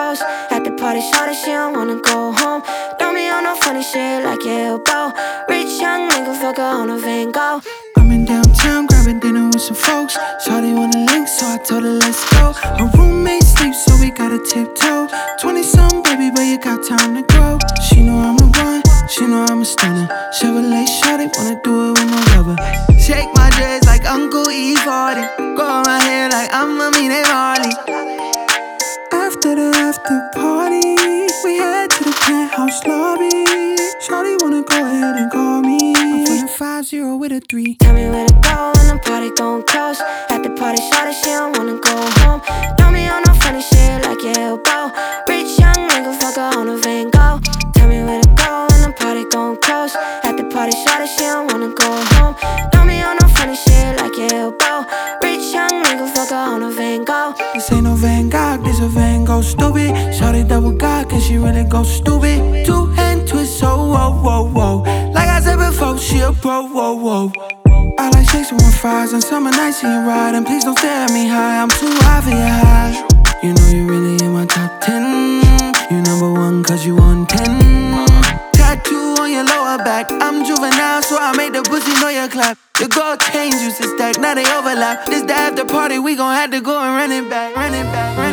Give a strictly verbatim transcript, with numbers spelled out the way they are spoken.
close. At the party, shawty, she don't wanna go home. Don't be on no funny shit like your elbow. Rich young nigga, fuck her on a Van Gogh. I'm in downtown grabbing dinner with some folks. Shawty wanna link, so I told her let's go. Her roommate sleeps, so we gotta tiptoe. Twenty-something, baby, but you got time to grow. She know I'm the one, she know I'm a stunner. Chevrolet shawty, wanna do it with no rubber. Shake my dress like Uncle E forty. Go on my hair like I'm a Mine Marley. After the after party, we head to the penthouse lobby. Shawty wanna go ahead and call me. I'm feeling five zero with a three. Tell me where to go when the party gon' close. At the party, shawty, she don't wanna go home. Don't be on no funny shit like your elbow. Rich young nigga, fuck her on a Van Gogh. Tell me where to go when the party gon' close. At the party, shawty, she don't wanna go home. Don't be on no funny shit like your elbow. Rich young nigga, fuck her on a Van Gogh. This ain't no Van Gogh, this a Van Gogh stupid. Shawty double God, can she really go stupid? Two hand twist, oh, whoa, whoa, whoa. Like I said before, she a pro, whoa, whoa. I like six one fives on summer nights and you ride. And please don't stare at me high, I'm too high for your high. You know you really in my top ten. You number one cause you on ten. Tattoo on your lower back. I'm juvenile, so I make the pussy know your clap. The gold chains used to stack, now they overlap. This the after party, we gon' have to go and run it back, run it back, run it back.